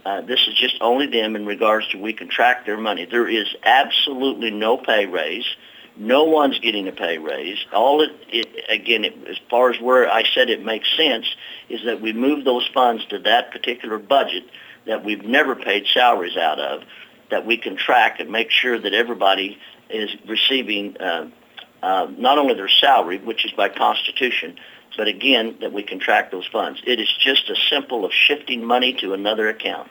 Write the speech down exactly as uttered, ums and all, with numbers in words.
Uh, this is just only them in regards to we can track their money. There is absolutely no pay raise. No one's getting a pay raise. All it, it again, it, as far as where I said it makes sense, is that we move those funds to that particular budget that we've never paid salaries out of, that we can track and make sure that everybody is receiving uh, uh, not only their salary, which is by Constitution, but again, that we can track those funds. It is just as simple as shifting money to another account.